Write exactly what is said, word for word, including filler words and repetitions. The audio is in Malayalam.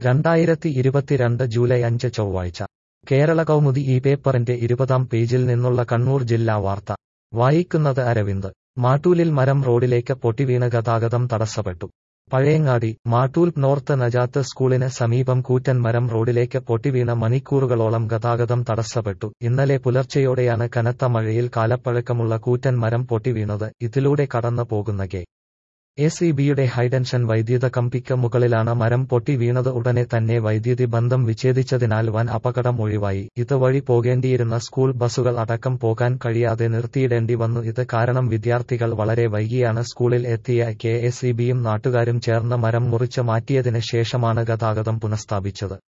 രണ്ടായിരത്തി ഇരുപത്തിരണ്ട് ജൂലൈ അഞ്ച് ചൊവ്വാഴ്ച കേരള കൗമുദി ഈ പേപ്പറിന്റെ ഇരുപതാം പേജിൽ നിന്നുള്ള കണ്ണൂർ ജില്ലാ വാർത്ത വായിക്കുന്നത് അരവിന്ദ്. മാട്ടൂലിൽ മരം റോഡിലേക്ക് പൊട്ടിവീണ് ഗതാഗതം തടസ്സപ്പെട്ടു. പഴയങ്ങാടി. മാട്ടൂൽ നോർത്ത് നജാത്ത് സ്കൂളിന് സമീപം കൂറ്റൻ മരം റോഡിലേക്ക് പൊട്ടിവീണ മണിക്കൂറുകളോളം ഗതാഗതം തടസ്സപ്പെട്ടു. ഇന്നലെ പുലർച്ചെയോടെയാണ് കനത്ത മഴയിൽ കാലപ്പഴക്കമുള്ള കൂറ്റൻ മരം പൊട്ടിവീണത്. ഇതിലൂടെ കടന്നു പോകുന്ന കെ എസ് ഇ ബിയുടെ ഹൈടെൻഷൻ വൈദ്യുത കമ്പിക്ക് മുകളിലാണ് മരം പൊട്ടി വീണത്. ഉടനെ തന്നെ വൈദ്യുതി ബന്ധം വിച്ഛേദിച്ചതിനാൽ വൻ അപകടം ഒഴിവായി. ഇതുവഴി പോകേണ്ടിയിരുന്ന സ്കൂൾ ബസുകൾ അടക്കം പോകാൻ കഴിയാതെ നിർത്തിയിടേണ്ടി വന്നു. ഇത് കാരണം വിദ്യാർത്ഥികൾ വളരെ വൈകിയാണ് സ്കൂളിൽ എത്തിയ. കെ എസ് ഇ ബിയും നാട്ടുകാരും ചേർന്ന് മരം മുറിച്ച് മാറ്റിയതിന് ശേഷമാണ് ഗതാഗതം പുനഃസ്ഥാപിച്ചത്.